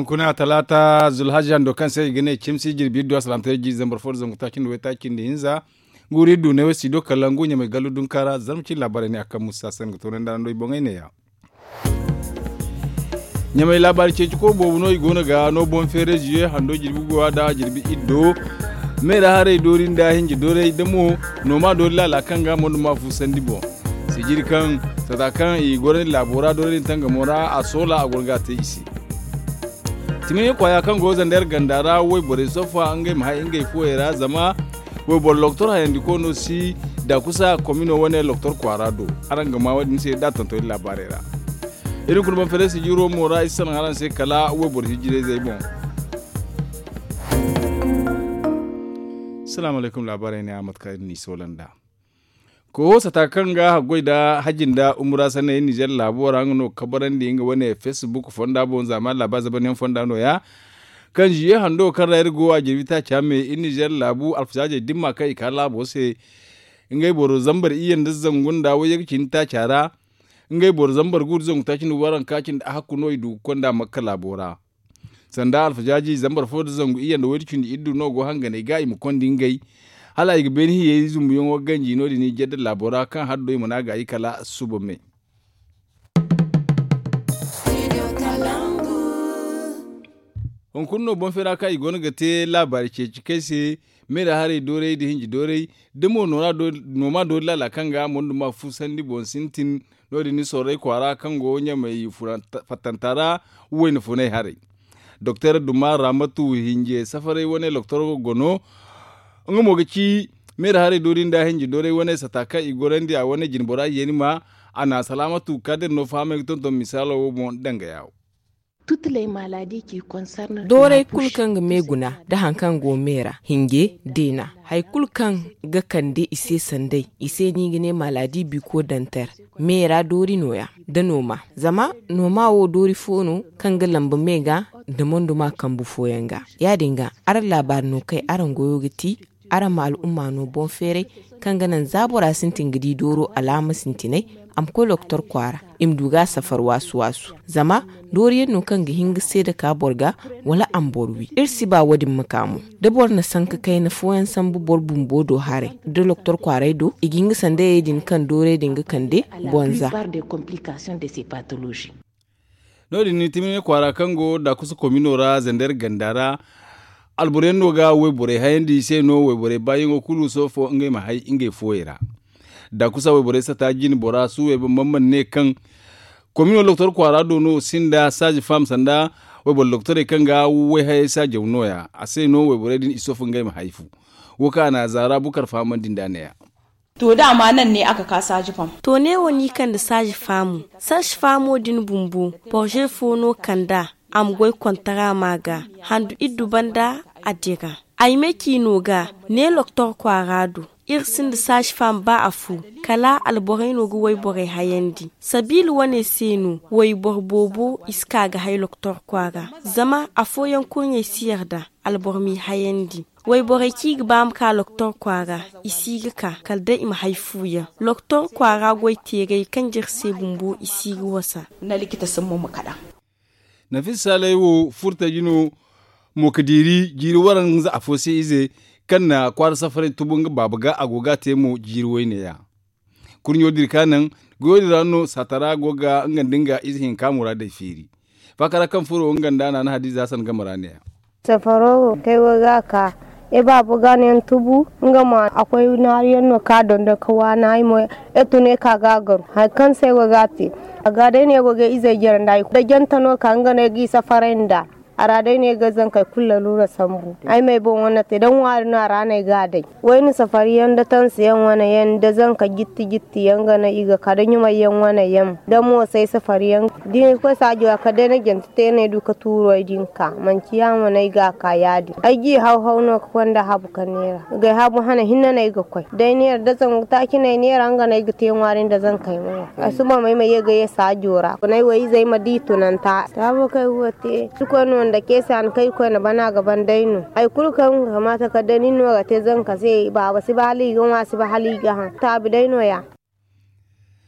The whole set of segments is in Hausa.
kuna talata zulhajjan do kan sai gane kimsi jirbi do salamta ji zambar for zangu takin do takin da hinza guri do ne wasi do kallangu nya mai galudun kara zarmci labarai ne akan musa san ga tonan da ndo ibongai ne ya nya mai labari ce ko bobu no igona ga no bon fere jiye hando jirbi go da jirbi iddo mai da hare dorin da hinji dore damo no ma do lala kan ga mon ma fu sandibo sigiri kan sadakan i goren labora dorin tanga mora a sola a gurga ta isi timi kwaya kan gozan der gandara wai bore sofa an gai mai ingai foyera zama wai bor doktor ha yandi kono si da kusa komino wane doktor kwarado aran gama wadin sai da tanto labarera irin kun ban fere si jiro mora isan haran sai kala wai bor hijire zai bon assalamu alaikum labarai ne Ahmad Karim ni Solanda ko satakan ga hagoi da hajin da umra sanayin Nijar labora ngano kabaran da yinga wane Facebook fonda bon zaman labaza banen fonda no ya kan jiye hando kan rayar go a jirita chame in Nijar labu alfaje dimma kai kala bo se ngai boro zambar iyan da zangun da waye kin ta cara ngai boro zambar gur zan ta kin waran kakin da hakku no idu konda makka labora sanda alfajaji zambar fodo zangu iyan da wurkin iddu no go hangane ga im kondin ngai hala ig beni ye zumbu yon ganji no dini jedda labora kan haddo yi munaga yi kala subo me on kunno bon fera kai gon gate labari ce cike se me da hare dore di hinji dore demo nora do noma do lala kanga mondu ma fusandi bon sintin no dini sore kwara kango nya mai fatantara wen funai hare Dr. Dumar Ramatu hinje safare wone doktor gono ngomo gaci mera hare dorin da hinji dore wane sataka igorandi a wane jinbora yenima ana salamatu kader no fame tonton misalo wo mon danga yawo toutes les maladies qui concernent dore kulkan ga meguna da hankan go mera hinge dena hay kulkan ga kande ise sandai ise ni gine maladi bi ko dantar mera dori noya da noma zama noma wo dori fono kan ga lamba mega da monduma kan bu foyanga ya dinga ar labar no kai aran goyo giti ara ma al'umma no bon fere kan ganan zabura sintin gidi doro alama sintinai am ko doktor kwara im duga safar wasu zama doriye no kan ga hinga sai da ka borga wala am borwi irsi ba wadin makamu da bor na sanka kai na foyan sambu bor bumbo do hare da doktor kwara do iginga sande yedin kan dore dinga kande bonza par des complications de ces pathologies no din timine kwara kango da kusa kominora zandar gandara alboreno ga webore hayndi se no webore bayingo kulu sofo ngai ma hay ingai foyera da kusa webore sata jin bora su webe mamman ne kan komino doktor kwara do no sinda saji fam sanda webore doktor kan ga we hay saje noya ase no webore din isofo ngai ma haifu woka na zara bukar faman din dane to dama nan ne aka ka saji fam to ne woni kan da saji famu saji famo din bumbu projet fono kanda am goy kontara maga handu iddu banda adiga ay meki noga ne doktor kwarado irsin da sashi fam ba afu kala alborai nogu way borai hayandi sabil wane senu way borbobo iska ga hay doktor kwara zama afoyan kunye siyarda albormi hayandi way borai kig bam ka doktor kwara isiga ka kalda im haifuya doktor kwara goy tere kan jirse bumbu isiga wasa na likita sun mu kada Nafisa laiwo furta jino mokadiri jiri waran za a fosi ize kan na kwar safarin tubun babaga agoga temo jiri wai ne ya kurnyo dirkanan godi rano satara goga ngandinga izhin kamura da firi fakara kan furo nganda na hadiza san gamara ne ya safaro kai waga ka e babu ganin tubu ngama akwai nariyan no ka don da kawana ai mo etune ka gagar ha kan sai wagati aga dai ne goge izai jiran dai da jantano ka ngane gi safarenda ara dai ne gazan kai kullu lura sambu ai mai bon wannan te dan wari na rana ga dai wai ni safari yanda tan siyan wannan yanda zan ka gitti yanga na iga ka dan yuma yan wannan yam dan mo sai safari yan din ko sajo ka dai na genti te ne duka turo din ka man kiyama na iga ka yadi ai gi haw no ka wanda habu kanera ga habu hana hinna na iga kai dai ne da zan ta kina ne ranga na iga te warin da zan kai mai asuma mai ga ya sajora nai wai zai maditu nan ta ba kai wote ko no da ke san kai ko na bana gaban dainu ai kulkan kamata ka dani no ga te zan ka sai ba ba si bali ga wa si ba hali ga ta bi daino ya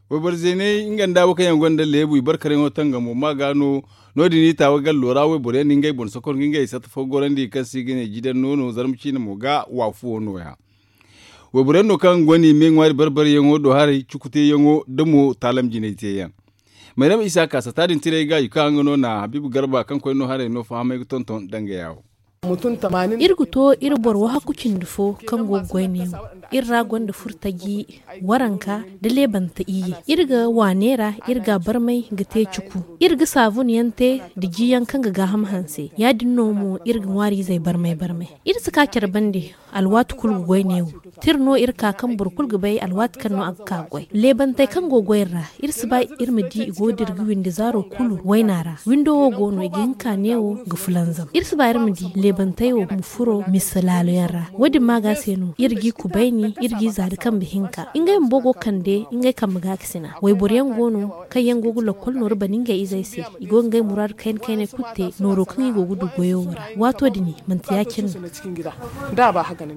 wai barzene inganda baka yan gonda lebu barkaren hotan ga mu magano no dini tawa gal lora wai bore ni ngai bon sokor ngai sata fo gorandi kasi gine gidan nono zarmci ne mu ga wafu no ya wai bore no kan goni men wari barbar yango do hari cukute yango damo talam jine te yan mai ram isa ka satadin tire ga yuka ngono na habibu garba kan koy no hare no fahame tonton dange yawo mutum 80 irguto irbor wa hakukin dufo kan goggoy ne irra gonda furtagi waranka da lebanta iyi irga wanera irga barmai ga te cuku irga savun yante da giyan kan ga hamhanse ya dinno mu irga wari zai barmai irsa ka bande alwat kul goggoy ne tirno irka kan burkul gabai alwat kan no akka goy lebanta kan goggoyra irsa ba irmidi godir gwin da zaro kulu wainara window gono ginka newo ga fulanzam irsa ba irmidi lebantai wa mufuro misalalo yara wadin maga seno irgi kubaini irgi zari kan bihinka ingai mbogo kande ingai kan maga kisina wai boryan gono kai yan gogu lokol nor baninga izai se igo ngai murar kain kaine kutte noro kan igo gudu goyowara wato dini mantiyakin da ba haka ne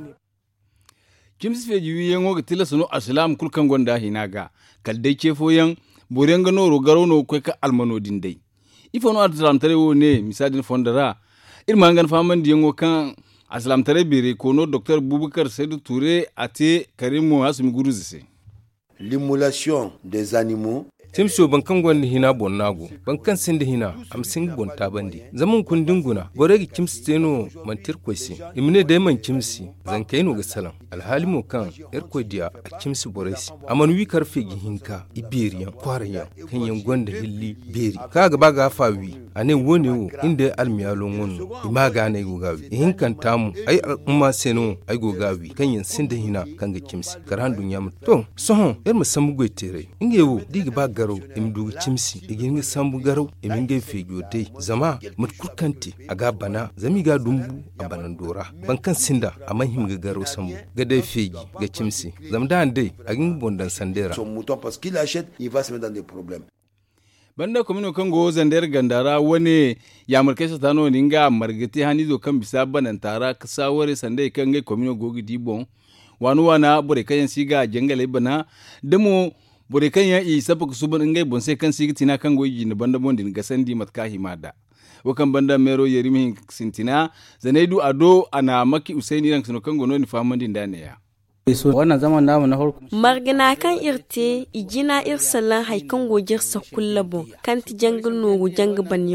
kimsi fe jiwi yan woga tilasano aslam kulkan gonda hinaga kalde chefo yan boryan ga noro garo no kai ka almano dindai ifono atram tare wo ne misadin fondara irma ngan faman diyango kan aslam tare bere kono Dr Boubacar Seydou Touré ate Karimu Hasumi Guruzise. L'immolation des animaux timso bankan gwanda hina bonnago bankan sinde hina am sing bonta bandi zaman kundin guna goregi kimsteno mantir koisi imne de man kimsi zan kaino ga salam alhali mo kan erko dia a kimsi boraisi aman wi karfe gi hinka iberiya kwarayan kan yan gwanda hilli beri kaga baga fawi ane woni wo inde almiyalo ngonno imaga ne gogawi hinkan tamu ai umma seno ai gogawi kan yan sinde hina kan ga kimsi karan dunya to sohon er musammu goitere ingewo digi baga garo imdu chimsi igin sambu garo iminge fegyo dai zama mutkurkanti aga bana zami ga dumbu a banan dora bankan sinda amma himga garo sambu ga dai fegi ga chimsi zamda dai agin bondan sandera son mouton parce qu'il achète il va se mettre dans des problèmes banda komino kango zandar gandara wani ya markesa tano ninga margati hani zo kan bisa banan tara kasawore sande kan ga komino gogi dibon wanu wana bore kayan siga jangale bana demo bore kan ya isa ba su ban ngai bon sai kan sigi tina kan goyi ne banda bondin ga sandi matka himada wakan banda mero yerimi sintina zanaidu ado ana maki usaini ran suno kan gono ni famandin dane ya wannan zaman namu na farko margina kan irte igina irsalan haikan gojir sa kullabo kan ti jangin nogo jang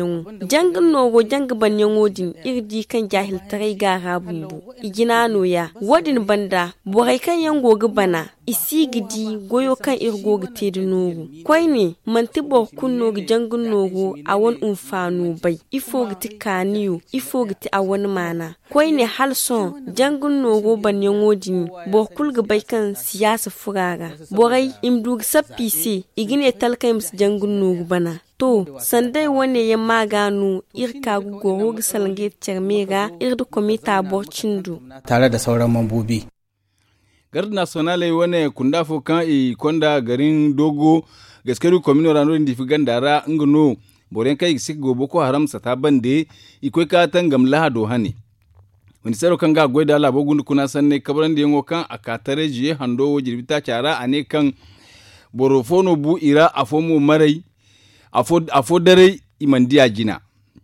banyango din irdi kan jahil tarai ga rabumbu igina noya wadin banda borai kan yango bana isi gidi goyo kan irgo gite da nogo kwai ne manti bo kunno ga jangin nogo a won umfanu bai ifo giti kaniyo ifo giti a wani mana kwai ne halson jangin nogo banyango din bo kulga bai kan siyasa furaga borai imdug sapisi igine talkai mus jangun nugu bana to sandai wane ya maganu irka gugoro ga salange cermega irdu komita borcindu tare da sauran mambobi gard nationale wane kundafo kan konda garin dogo gaskaru komino rano ndi figandara ngno boren kai siggo boko haram sata bande ikoi ka tangam lahado hani wani saro kan ga goida labo gundu kuna sanne kabaran da yango kan akatare jiye hando wajibita cara ane kan borofono bu ira afomo marai afo dare imandiya jina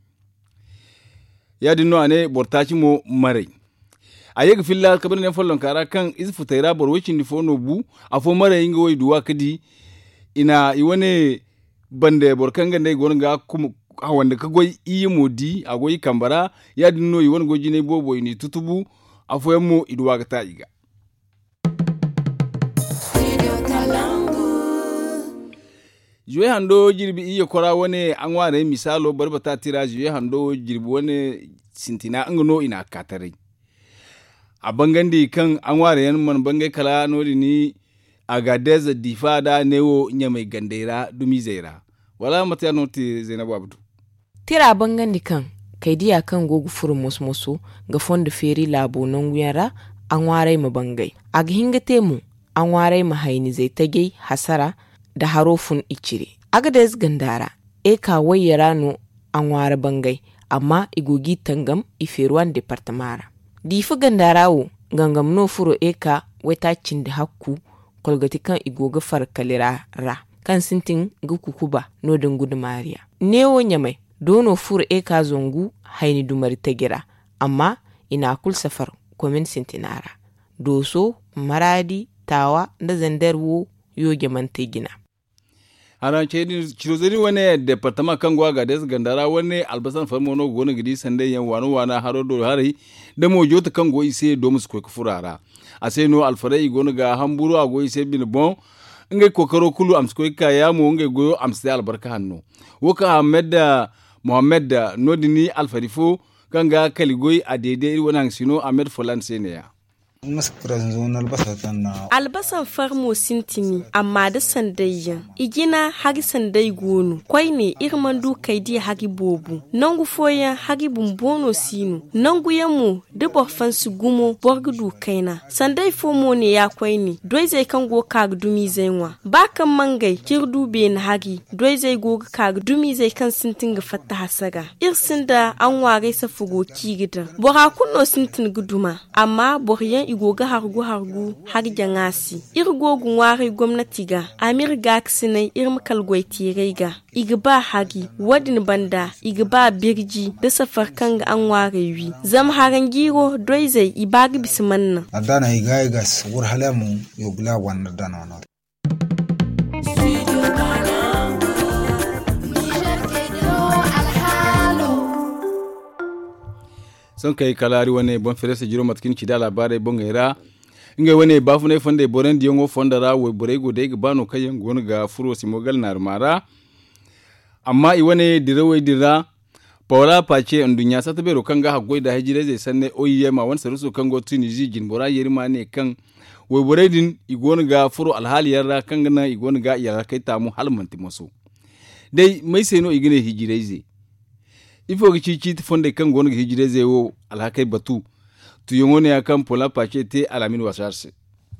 ya dinno ane bortaci mo marai ayega filla kabaran ne follon kara kan izfu tayra borwicin ni fono bu afo marai inga way duwa kadi ina iwane bande borkanga ndai gonga kuma wanda ka goyi iya modi a goyi kambara ya dinno yi wani goji ne bobo ni tutubu a foyan mu iduwa ga ta'iga. Juwe hando jirbi iya kora wani an wane misalo barbata tira juwe hando jirbi wani sintina an gano ina katare. A bangandi kan an ware yan man bangai kala nori ni a gadeza difada newo nyamai gandaira dumi zaira. Wala mata ya noti Zainabu Abdu. Tira bangan kan kai diya kan gogu furu musmusu ga fonda feri labo nan wuyara an warai mu bangai a ga hinga temu an warai mu haini zai tage hasara da harofin icire aga da gandara e ka wayyara no an ware bangai amma igogi tangam iferuwan departamara difi gandarawo gangam no furo e ka wata cin da hakku kolgati kan igoga farkalira ra kan sintin ga kukuba no din gudu mariya newo nyamai dono fur eka zongu haini dumari tagira amma ina kul safar komin sintinara doso maradi tawa da zandarwo yoge mantegina haran ce cirozini wani departement kan gwa ga des gandara wani albasan farmono gona gidi sande yan wano wana haro do hari da mo jota kan go ise do mus ko furara ase no alfarai gona ga hamburu a go ise bin bon ngai kokaro kulu am ko kaya mo ngai go am sai albarka hanno woka Mohamed nodini alfarifo kan ga kaligoi a daidai wannan sino Ahmed Folan Seniya albasan farmo sintini amma da sandayyan igina hagi sandai gonu kwai ne irman dukai di hagi bobu nangu foyan hagi bumbono sinu nangu yamu da borfan su gumo borgu dukaina sandai fomo ne ya kwai ne doi zai kan go kag dumi zainwa bakan mangai kirdu be na hagi doi zai go kag dumi zai kan sintin ga fatta hasaga irsin da an ware sa fugo kigida bora kunno sintin guduma amma boryan igoga hargu har jangasi irgo gunwari gwamnati ga amir gaksinai irmakal goitirai ga igba hagi wadin banda igba birji da safar kan ga an ware wi zam haran giro doizai ibagi bismanna adana igaigas wur halamu yogla wan dana son kai kalari wane bon ferese jiro matkin ci da labarai bon gaira inga wane bafu ne fonde boren diongo fondara we borego de bano kayen gon ga furo simogal narmara amma i wane direwe dira Paula Pache ndunya sata bero kanga hagoi da hijire zai sanne oyema wan saruso kango tuniji jinbora yerima ne kan we boredin igon ga furo alhali yarra kanga na igon ga yara kai tamu halmanti maso dai mai sai no igine hijire zai ifo gici fonde kan gon hijire zai wo alhakai batu tu yongone akan Paula Pache te alamin wasarse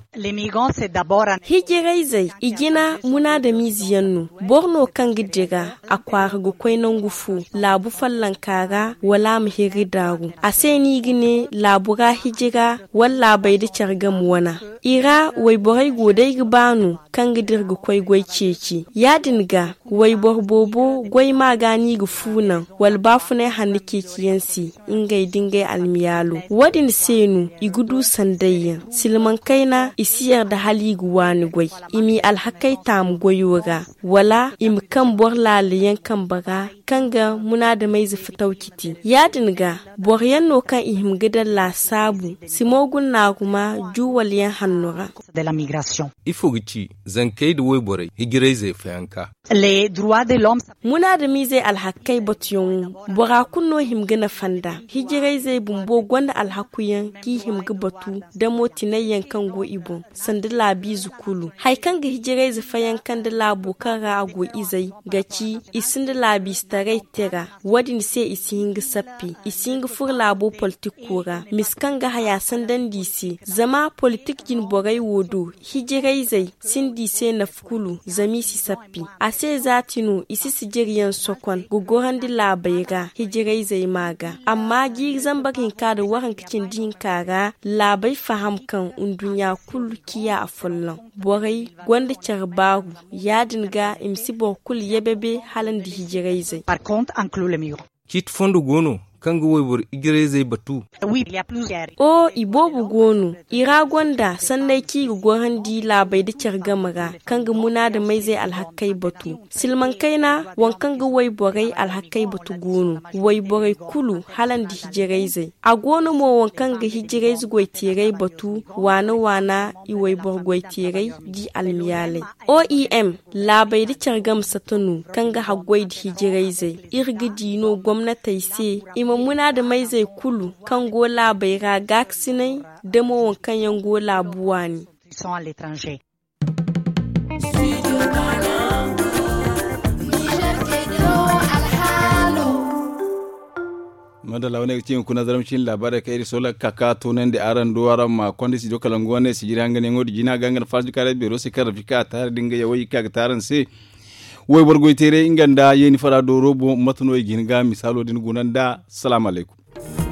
hijirai zai igina muna da miziyannu borno kan gidiga a kwara gukwai nan gufu labu fallan kara wala muhiri daru a sai ni gine labura hijira walla bai da cargam wana ira wai borai godai gibanu kan gidir gukwai gwai ceci ya dinga wai borbobo gwai magani gufunan wal bafunai hannu kekiyansi ingai dingai almiyalo wadin senu igudu sandayya silman kaina isiyar da hali guwani gwai imi alhakai tam gwayoga wala imi kan bor laliyan kan baga kanga muna da mai zufitau kiti ya dinga bor yanno kan ihim gidan la sabu simogun na kuma juwal yan hannura de la migration ifo gici zankai da waiborai higirai zai fayanka les droits de l'homme muna da mi zai alhakai batuyon bora kunno him gina fanda higirai zai bumbo gwanda alhakuyan ki him batu da motinayyan kan go ibo sanda labi zukulu haikan ga hijirai zafayan kan da labo kan rago izai gaci isin da labi starai tera wadin sai isin ga sappi isin ga fur labo politik kora miskan ga haya sandan disi zama politik jin borai wodo hijirai zai sin dise na fukulu zami si sappi a sai zatinu isi sijiriyan sokon gugoran da labai ga hijirai zai maga amma gi zambakin ka da waran kicin din kara labai faham kan undunya kullu kiya a fullon borai gwanda charbaru ya dinga imsi bokul yebebe halin da hijirai zai par contre inclut le mur kit fondo gono kanga waibor igire zai batu oui il y a plusieurs o ibobu gonu ira gwanda sannai ki gohan di labai da chargamaga kanga muna da mai zai alhakai batu silman kaina wankan ga waiborai alhakai batu gonu waiborai kulu halan da hijirai zai a gonu mo wankan ga hijirai goitirai batu wana i waibor goitirai di almiyale OEM labai da chargam satanu kanga hagwai da hijirai zai irgidi no gwamnatai sai muna da mai zai kulu kan gola bai ra gaksinai da mawon kan yan gola buwa ne. madala wani cikin kuna zaramcin labarai ka iri solar kaka tunan da aran duwaran ma kwanda si joka languwa ne si jira ngane ngodi jina gangan fasu kare biro si karafika tare dinga yawai ka taran sai wai bargoitere inganda yeni fara do robo matuno ginga misalo din gunanda. Assalamu alaikum.